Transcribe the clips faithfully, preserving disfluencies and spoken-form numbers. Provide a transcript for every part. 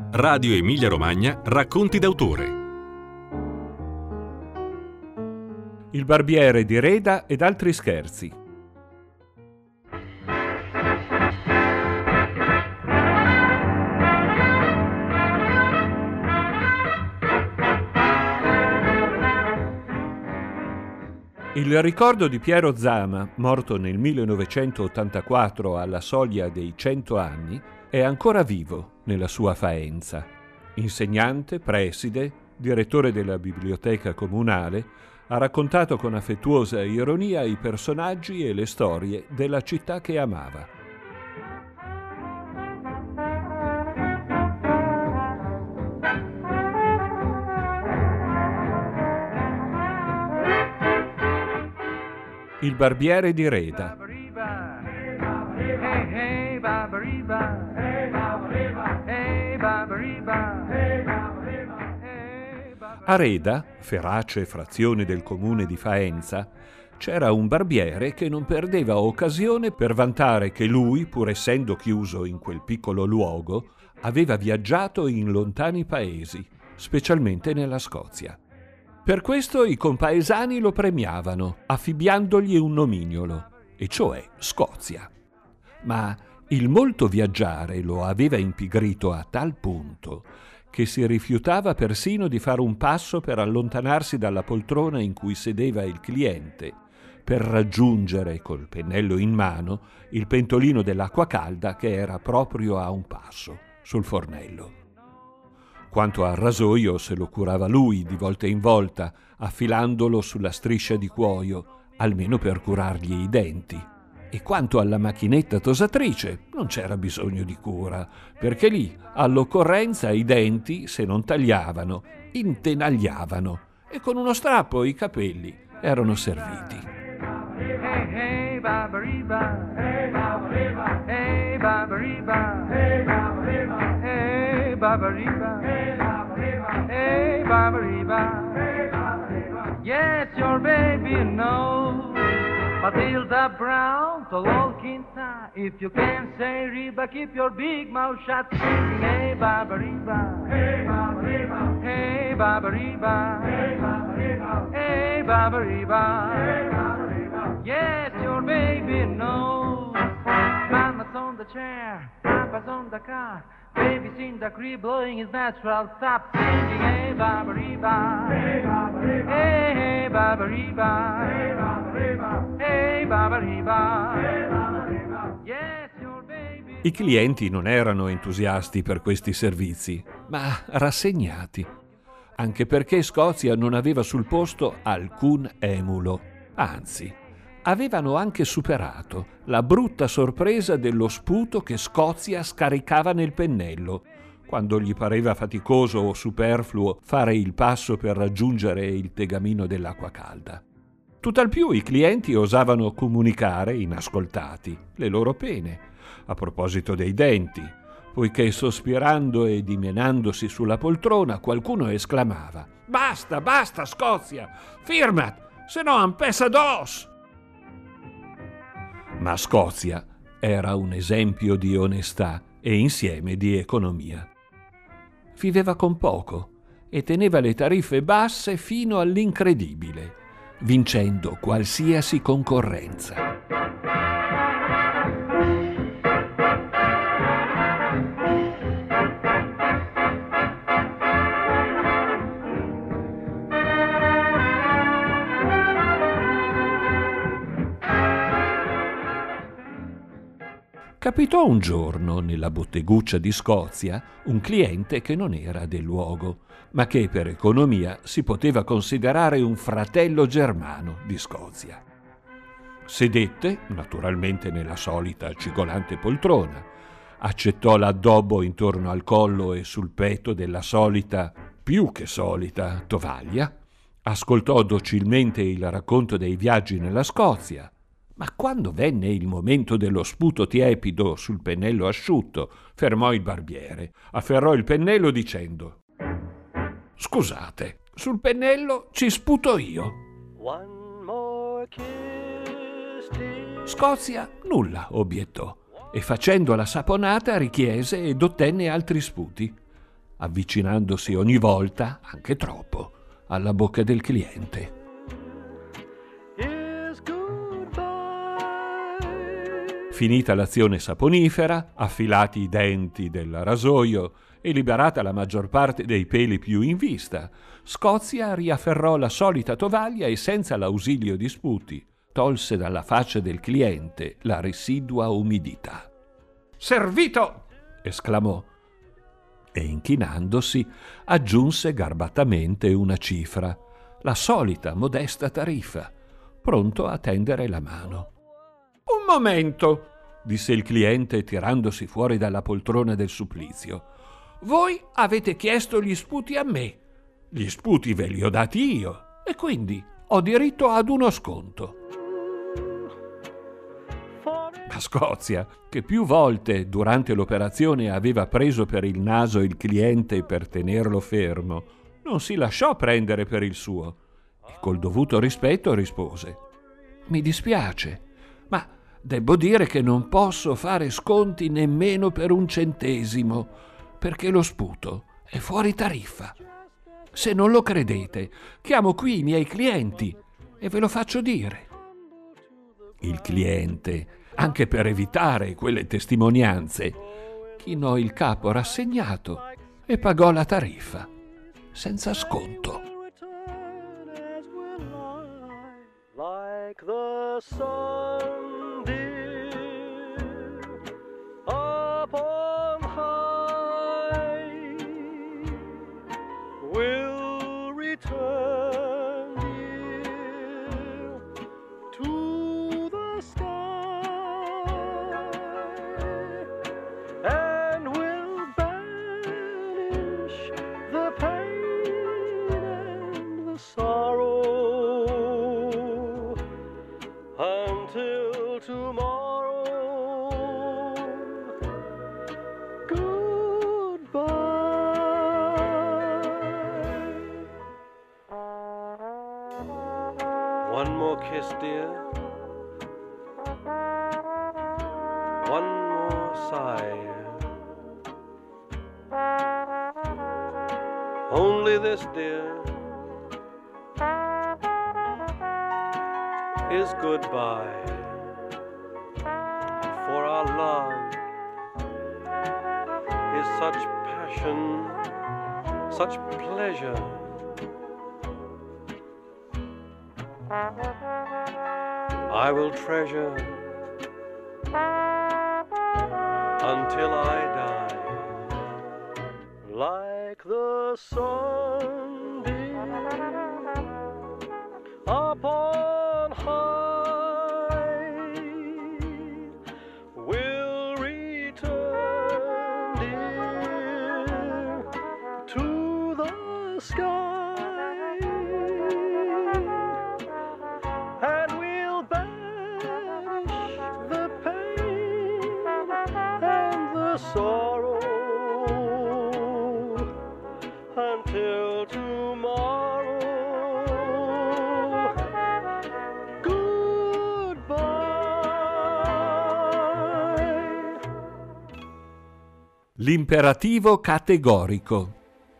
Radio Emilia Romagna Racconti d'autore. Il barbiere di Reda ed altri scherzi. Il ricordo di Piero Zama, morto nel millenovecentottantaquattro alla soglia dei cento anni, è ancora vivo nella sua Faenza. Insegnante, preside, direttore della biblioteca comunale, ha raccontato con affettuosa ironia i personaggi e le storie della città che amava. Il barbiere di Reda. A Reda, ferace frazione del comune di Faenza, c'era un barbiere che non perdeva occasione per vantare che lui, pur essendo chiuso in quel piccolo luogo, aveva viaggiato in lontani paesi, specialmente nella Scozia. Per questo i compaesani lo premiavano, affibbiandogli un nomignolo, e cioè Scozia. Ma il molto viaggiare lo aveva impigrito a tal punto che si rifiutava persino di fare un passo per allontanarsi dalla poltrona in cui sedeva il cliente, per raggiungere, col pennello in mano, il pentolino dell'acqua calda che era proprio a un passo, sul fornello. Quanto al rasoio se lo curava lui di volta in volta, affilandolo sulla striscia di cuoio, almeno per curargli i denti. E quanto alla macchinetta tosatrice, non c'era bisogno di cura, perché lì, all'occorrenza, i denti, se non tagliavano, intenagliavano, e con uno strappo i capelli erano serviti. Hey, baberiba, hey, baberiba, hey, baberiba, hey, baberiba, hey, baberiba, hey, baberiba, hey, baberiba, hey, baberiba. Yes, your baby knows. Matilda Brown, Tololkinta, if you can't say Reba, keep your big mouth shut, singing, hey, baberiba, hey, baberiba, hey, baberiba, hey, baberiba, hey, baberiba, hey, baberiba. Yes, your baby knows. Mama's on the chair, Papa's on the car, baby's in the crib blowing his natural stop, singing, hey, baberiba, hey, baberiba, hey, hey, baberiba, hey, baberiba, hey, baberiba, hey, baberiba. Yes, your baby. I clienti non erano entusiasti per questi servizi, ma rassegnati, anche perché Scozia non aveva sul posto alcun emulo, anzi, avevano anche superato la brutta sorpresa dello sputo che Scozia scaricava nel pennello, quando gli pareva faticoso o superfluo fare il passo per raggiungere il tegamino dell'acqua calda. Tutt'al più i clienti osavano comunicare, inascoltati, le loro pene, a proposito dei denti, poiché sospirando e dimenandosi sulla poltrona qualcuno esclamava: «Basta, basta, Scozia! Firmat, se no ampessa dos!» Ma Scozia era un esempio di onestà e insieme di economia. Viveva con poco e teneva le tariffe basse fino all'incredibile, vincendo qualsiasi concorrenza. Capitò un giorno nella botteguccia di Scozia un cliente che non era del luogo, ma che per economia si poteva considerare un fratello germano di Scozia. Sedette, naturalmente nella solita cigolante poltrona, accettò l'addobbo intorno al collo e sul petto della solita, più che solita, tovaglia, ascoltò docilmente il racconto dei viaggi nella Scozia, ma quando venne il momento dello sputo tiepido sul pennello asciutto, fermò il barbiere, afferrò il pennello dicendo: «Scusate, sul pennello ci sputo io». One more kiss, Scozia nulla obiettò e facendo la saponata richiese ed ottenne altri sputi. avvicinandosi ogni volta, anche troppo, alla bocca del cliente. Finita l'azione saponifera, affilati i denti del rasoio e liberata la maggior parte dei peli più in vista, Scozia riafferrò la solita tovaglia e senza l'ausilio di sputi tolse dalla faccia del cliente la residua umidità. «Servito!» esclamò e, inchinandosi, aggiunse garbatamente una cifra, la solita modesta tariffa, pronto a tendere la mano. «Un momento!» disse il cliente tirandosi fuori dalla poltrona del supplizio. «Voi avete chiesto gli sputi a me. Gli sputi ve li ho dati io e quindi ho diritto ad uno sconto». Ma Scozia, che più volte durante l'operazione aveva preso per il naso il cliente per tenerlo fermo, non si lasciò prendere per il suo e col dovuto rispetto rispose: «Mi dispiace, ma debbo dire che non posso fare sconti nemmeno per un centesimo, perché lo sputo è fuori tariffa. Se non lo credete, chiamo qui i miei clienti e ve lo faccio dire». Il cliente, anche per evitare quelle testimonianze, chinò il capo rassegnato e pagò la tariffa, senza sconto. Like the sun, dear, upon high, will return, dear, to the sky, and will banish the pain and the sorrow until tomorrow. Goodbye. One more kiss, dear. One more sigh. Only this, dear, is goodbye. For our love is such passion, such pleasure. I will treasure until I die. Like the sun, dear, upon high, will return, dear, to the sky, and will banish the pain and the sorrow until tomorrow. L'imperativo categorico.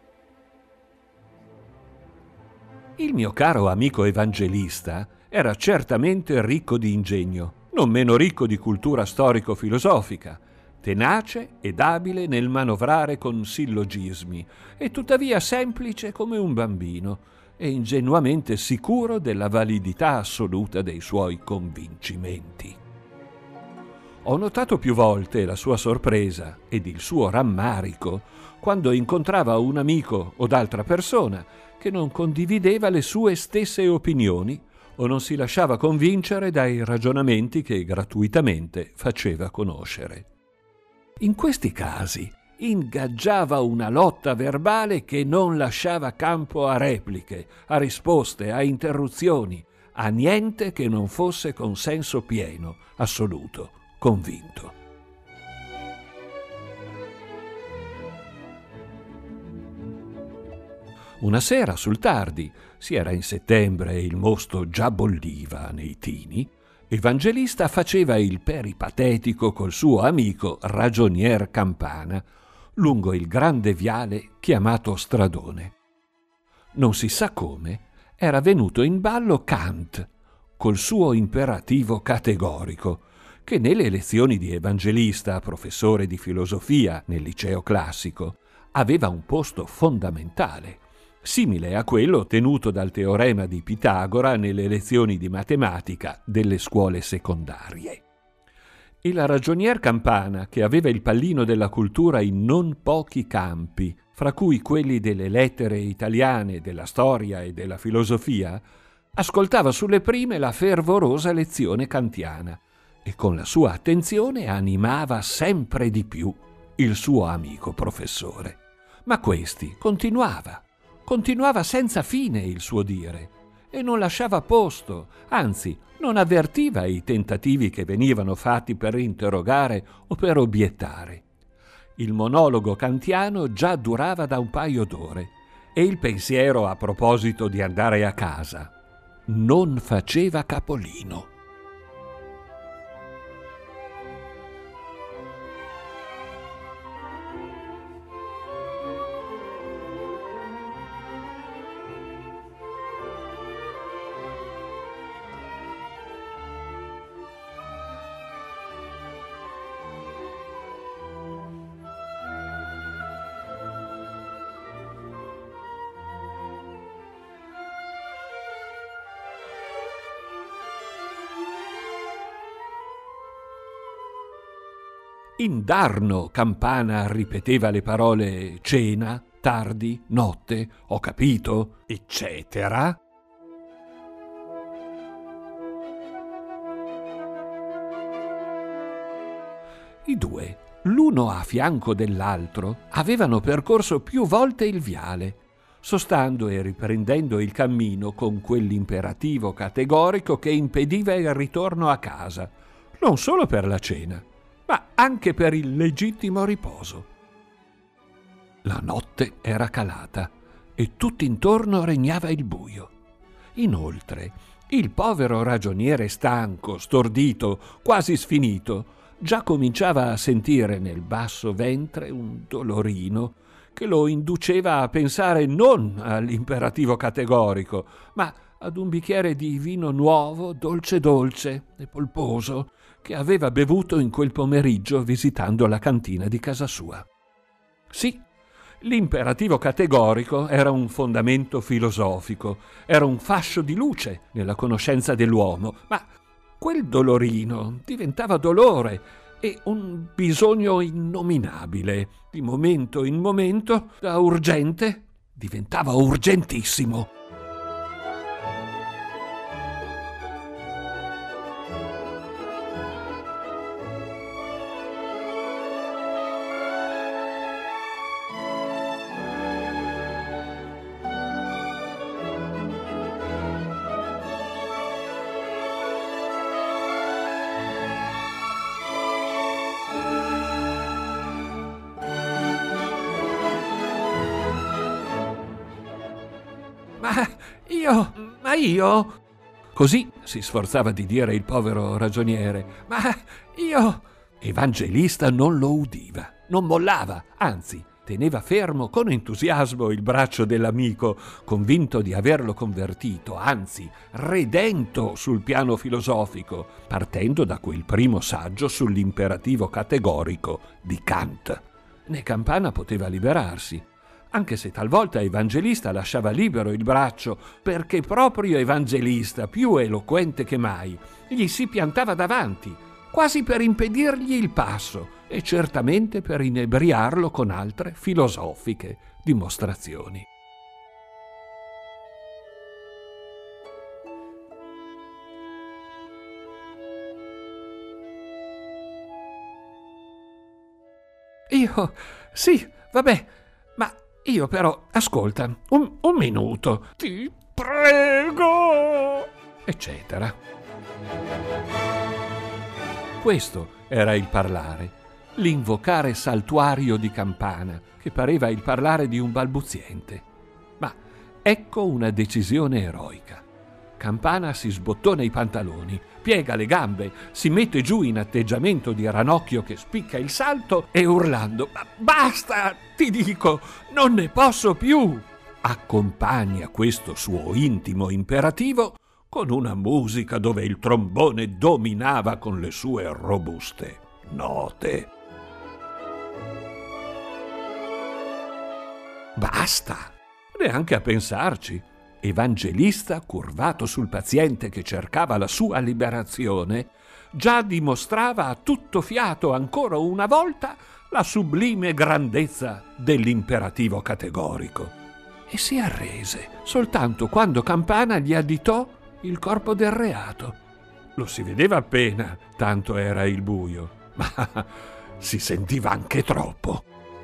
Il mio caro amico evangelista era certamente ricco di ingegno, non meno ricco di cultura storico-filosofica, tenace ed abile nel manovrare con sillogismi, e tuttavia semplice come un bambino e ingenuamente sicuro della validità assoluta dei suoi convincimenti. Ho notato più volte la sua sorpresa ed il suo rammarico quando incontrava un amico o d'altra persona che non condivideva le sue stesse opinioni o non si lasciava convincere dai ragionamenti che gratuitamente faceva conoscere. In questi casi ingaggiava una lotta verbale che non lasciava campo a repliche, a risposte, a interruzioni, a niente che non fosse consenso pieno, assoluto, convinto. Una sera sul tardi, si era in settembre e il mosto già bolliva nei tini, Evangelista faceva il peripatetico col suo amico ragionier Campana, lungo il grande viale chiamato Stradone. Non si sa come era venuto in ballo Kant, col suo imperativo categorico, che nelle lezioni di Evangelista, professore di filosofia nel liceo classico, aveva un posto fondamentale, simile a quello tenuto dal teorema di Pitagora nelle lezioni di matematica delle scuole secondarie. Il ragionier Campana, che aveva il pallino della cultura in non pochi campi, fra cui quelli delle lettere italiane, della storia e della filosofia, ascoltava sulle prime la fervorosa lezione kantiana e con la sua attenzione animava sempre di più il suo amico professore. Ma questi continuava, continuava senza fine il suo dire e non lasciava posto, anzi non avvertiva i tentativi che venivano fatti per interrogare o per obiettare. Il monologo kantiano già durava da un paio d'ore e il pensiero a proposito di andare a casa non faceva capolino. Indarno Campana ripeteva le parole cena, tardi, notte, ho capito, eccetera. I due, l'uno a fianco dell'altro, avevano percorso più volte il viale, sostando e riprendendo il cammino con quell'imperativo categorico che impediva il ritorno a casa, non solo per la cena, ma anche per il legittimo riposo. La notte era calata e tutt'intorno regnava il buio. Inoltre, il povero ragioniere stanco, stordito, quasi sfinito, già cominciava a sentire nel basso ventre un dolorino che lo induceva a pensare non all'imperativo categorico, ma ad un bicchiere di vino nuovo, dolce dolce e polposo, che aveva bevuto in quel pomeriggio visitando la cantina di casa sua. Sì, l'imperativo categorico era un fondamento filosofico, era un fascio di luce nella conoscenza dell'uomo, ma quel dolorino diventava dolore e un bisogno innominabile. Di momento in momento, da urgente, diventava urgentissimo. Ma io, ma io... Così si sforzava di dire il povero ragioniere. Ma io... Evangelista non lo udiva, non mollava, anzi, teneva fermo con entusiasmo il braccio dell'amico, convinto di averlo convertito, anzi, redento sul piano filosofico, partendo da quel primo saggio sull'imperativo categorico di Kant. Né Campana poteva liberarsi, anche se talvolta Evangelista lasciava libero il braccio, perché proprio Evangelista, più eloquente che mai, gli si piantava davanti, quasi per impedirgli il passo e certamente per inebriarlo con altre filosofiche dimostrazioni. Io, sì, vabbè, ma io però, ascolta, un, un minuto, ti prego, eccetera. Questo era il parlare, l'invocare saltuario di Campana, che pareva il parlare di un balbuziente. Ma ecco una decisione eroica. Campana si sbottona i pantaloni, piega le gambe, si mette giù in atteggiamento di ranocchio che spicca il salto e urlando «Ma basta, ti dico, non ne posso più!» accompagna questo suo intimo imperativo con una musica dove il trombone dominava con le sue robuste note. Basta! Neanche a pensarci. Evangelista, curvato sul paziente che cercava la sua liberazione, già dimostrava a tutto fiato ancora una volta la sublime grandezza dell'imperativo categorico. E si arrese soltanto quando Campana gli additò il corpo del reato. Lo si vedeva appena, tanto era il buio, ma si sentiva anche troppo.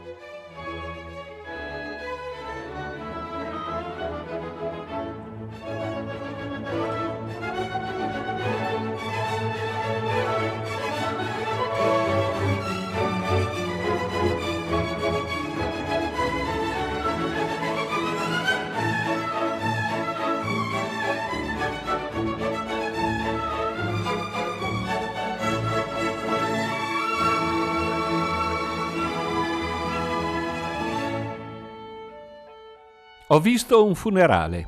Ho visto un funerale.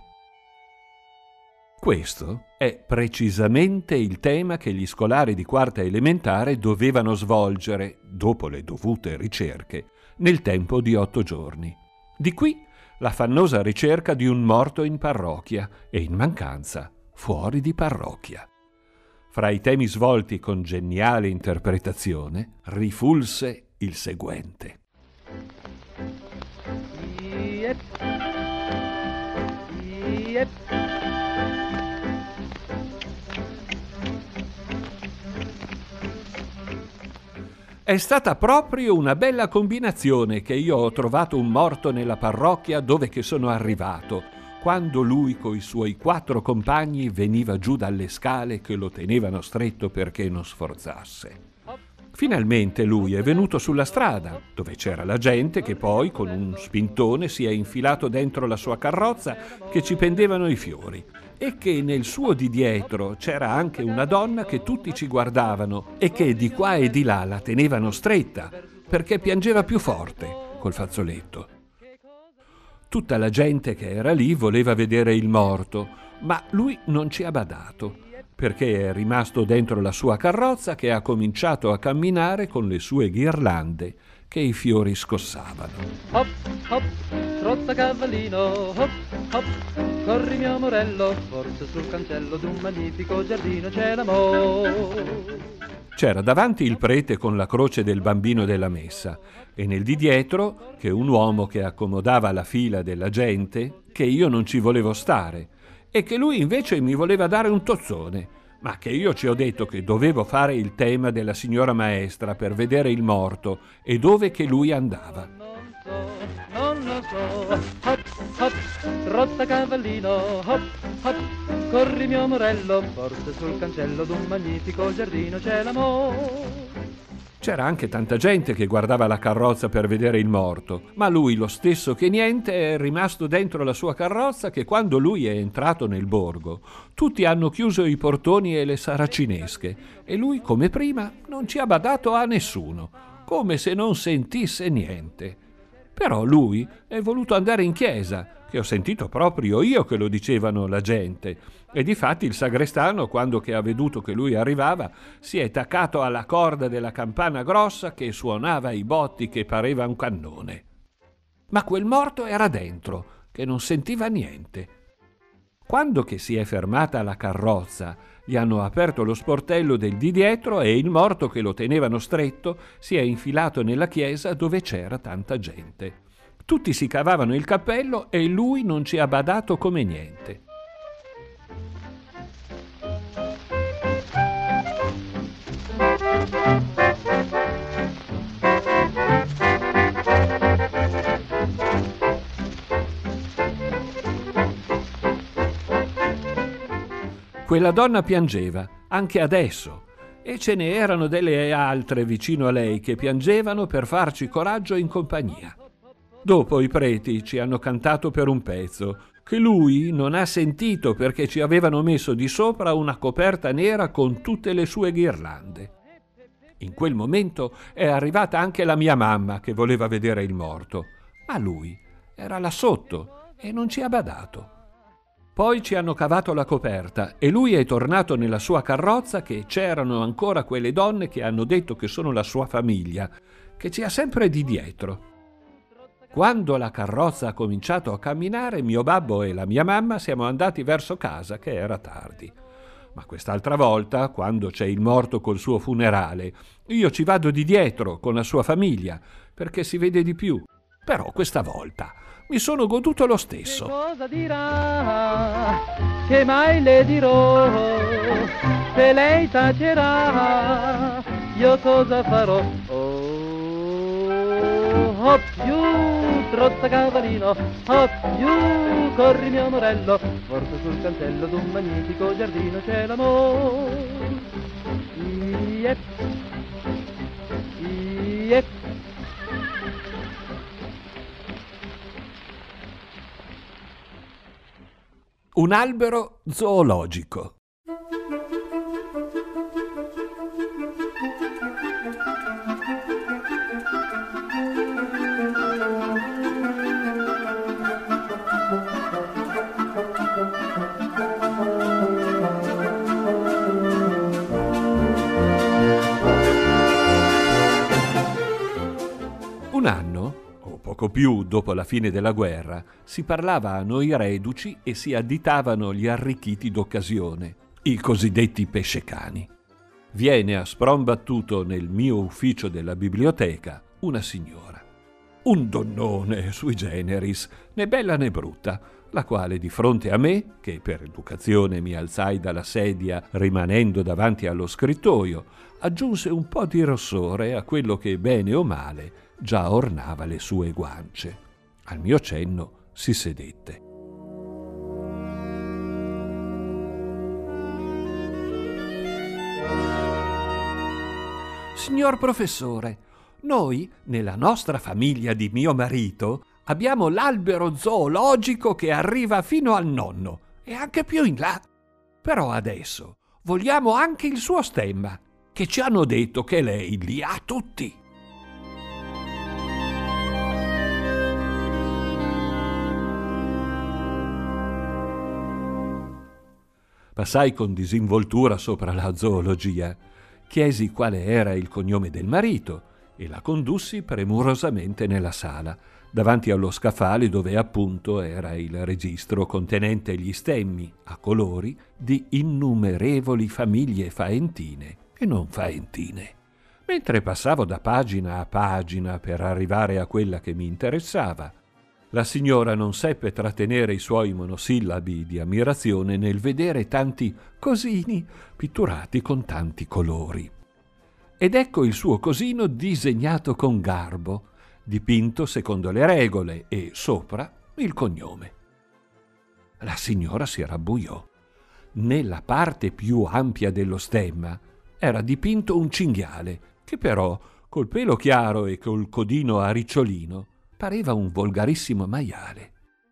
Questo è precisamente il tema che gli scolari di quarta elementare dovevano svolgere, dopo le dovute ricerche, nel tempo di otto giorni. Di qui la fannosa ricerca di un morto in parrocchia e, in mancanza, fuori di parrocchia. Fra i temi svolti con geniale interpretazione, rifulse il seguente. Yep. Yep. È stata proprio una bella combinazione che io ho trovato un morto nella parrocchia dove che sono arrivato, quando lui coi suoi quattro compagni veniva giù dalle scale che lo tenevano stretto perché non sforzasse. Finalmente lui è venuto sulla strada, dove c'era la gente che poi con un spintone si è infilato dentro la sua carrozza che ci pendevano i fiori e che nel suo di dietro c'era anche una donna che tutti ci guardavano e che di qua e di là la tenevano stretta perché piangeva più forte col fazzoletto. Tutta la gente che era lì voleva vedere il morto, ma lui non ci ha badato, perché è rimasto dentro la sua carrozza che ha cominciato a camminare con le sue ghirlande che i fiori scossavano. Hop, hop, trozza cavallino, hop, hop, corri mio amorello, forse sul cancello d'un magnifico giardino c'è l'amore. C'era davanti il prete con la croce del bambino della messa e nel di dietro che un uomo che accomodava la fila della gente, che io non ci volevo stare, e che lui invece mi voleva dare un tozzone, ma che io ci ho detto che dovevo fare il tema della signora maestra per vedere il morto e dove che lui andava. Non so, non lo so, hop, hop, trozza cavallino, hop, hop, corri mio amorello, forse sul cancello d'un magnifico giardino c'è l'amore. C'era anche tanta gente che guardava la carrozza per vedere il morto, ma lui, lo stesso che niente, è rimasto dentro la sua carrozza che quando lui è entrato nel borgo, tutti hanno chiuso i portoni e le saracinesche e lui, come prima, non ci ha badato a nessuno, come se non sentisse niente. Però lui è voluto andare in chiesa, che ho sentito proprio io che lo dicevano la gente, e difatti il sagrestano, quando che ha veduto che lui arrivava, si è taccato alla corda della campana grossa che suonava i botti che pareva un cannone. Ma quel morto era dentro, che non sentiva niente. Quando che si è fermata la carrozza, gli hanno aperto lo sportello del di dietro e il morto che lo tenevano stretto si è infilato nella chiesa dove c'era tanta gente. Tutti si cavavano il cappello e lui non ci ha badato come niente. Quella donna piangeva, anche adesso, e ce ne erano delle altre vicino a lei che piangevano per farci coraggio in compagnia. Dopo i preti ci hanno cantato per un pezzo, che lui non ha sentito perché ci avevano messo di sopra una coperta nera con tutte le sue ghirlande. In quel momento è arrivata anche la mia mamma che voleva vedere il morto, ma lui era là sotto e non ci ha badato. Poi ci hanno cavato la coperta e lui è tornato nella sua carrozza, che c'erano ancora quelle donne che hanno detto che sono la sua famiglia, che ci ha sempre di dietro. Quando la carrozza ha cominciato a camminare, mio babbo e la mia mamma siamo andati verso casa, che era tardi. Ma quest'altra volta, quando c'è il morto col suo funerale, io ci vado di dietro con la sua famiglia, perché si vede di più. Però questa volta mi sono goduto lo stesso. Che cosa dirà? Che mai le dirò? Se lei tacerà, io cosa farò? Oh, hop giù, trozza cavallino, hop giù, corri mio morello, forse sul cancello d'un magnifico giardino c'è l'amore. Iep, iep. Un albero zoologico. Un anno, o poco più dopo la fine della guerra, si parlava a noi reduci e si additavano gli arricchiti d'occasione, i cosiddetti pescecani. Viene a spron battuto nel mio ufficio della biblioteca una signora, un donnone sui generis, né bella né brutta, la quale di fronte a me, che per educazione mi alzai dalla sedia rimanendo davanti allo scrittoio, aggiunse un po' di rossore a quello che, bene o male, già ornava le sue guance. Al mio cenno si sedette. Signor professore, noi, nella nostra famiglia di mio marito, abbiamo l'albero zoologico che arriva fino al nonno e anche più in là. Però adesso vogliamo anche il suo stemma, che ci hanno detto che lei li ha tutti. Passai con disinvoltura sopra la zoologia, chiesi quale era il cognome del marito e la condussi premurosamente nella sala, davanti allo scaffale dove appunto era il registro contenente gli stemmi a colori di innumerevoli famiglie faentine e non faentine. Mentre passavo da pagina a pagina per arrivare a quella che mi interessava, la signora non seppe trattenere i suoi monosillabi di ammirazione nel vedere tanti cosini pitturati con tanti colori. Ed ecco il suo cosino disegnato con garbo, dipinto secondo le regole e sopra il cognome. La signora si rabbuiò. Nella parte più ampia dello stemma era dipinto un cinghiale che però, col pelo chiaro e col codino a ricciolino, pareva un volgarissimo maiale.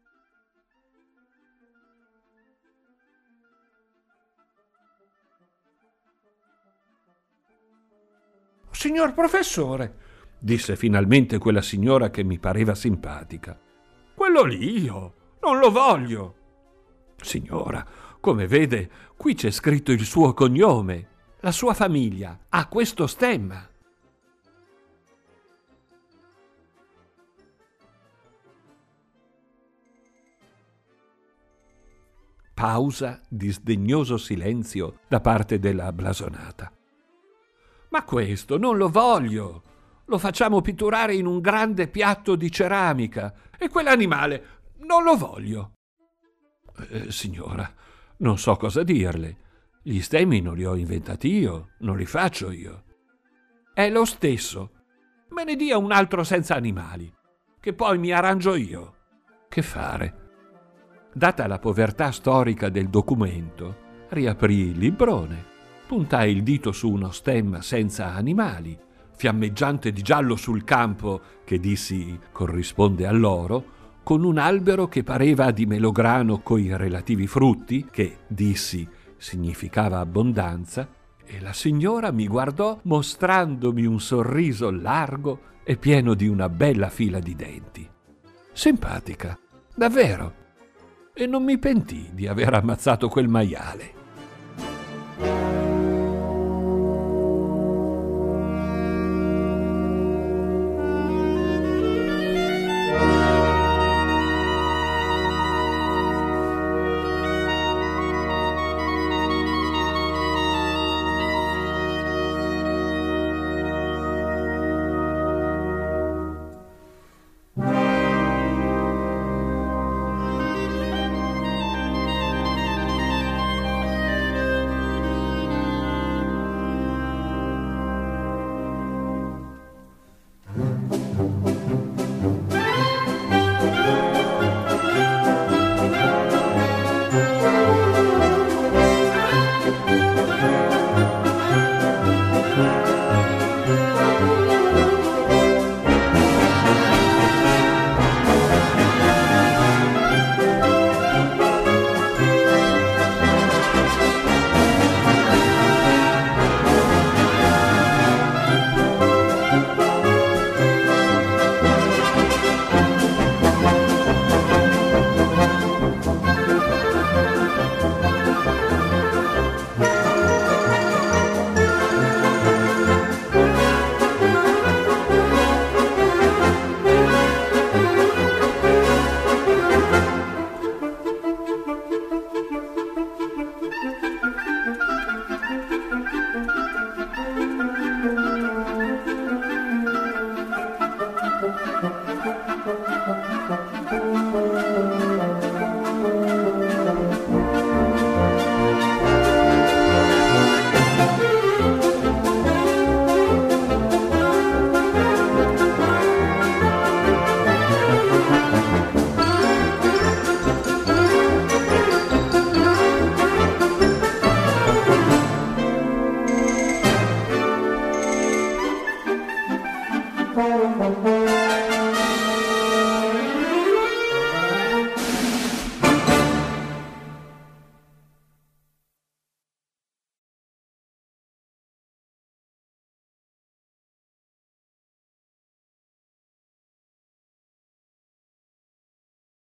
Signor professore, disse finalmente quella signora che mi pareva simpatica, quello lì io non lo voglio. Signora, come vede, qui c'è scritto il suo cognome. La sua famiglia ha questo stemma. Pausa di sdegnoso silenzio da parte della blasonata. Ma questo non lo voglio. Lo facciamo pitturare in un grande piatto di ceramica e quell'animale non lo voglio. Eh, signora, non so cosa dirle. Gli stemmi non li ho inventati io, non li faccio io. È lo stesso. Me ne dia un altro senza animali, che poi mi arrangio io. Che fare? Data la povertà storica del documento, riaprì il librone, puntai il dito su uno stemma senza animali, fiammeggiante di giallo sul campo, che dissi corrisponde all'oro, con un albero che pareva di melograno coi relativi frutti, che, dissi, significava abbondanza, e la signora mi guardò mostrandomi un sorriso largo e pieno di una bella fila di denti. Simpatica, davvero, e non mi pentii di aver ammazzato quel maiale.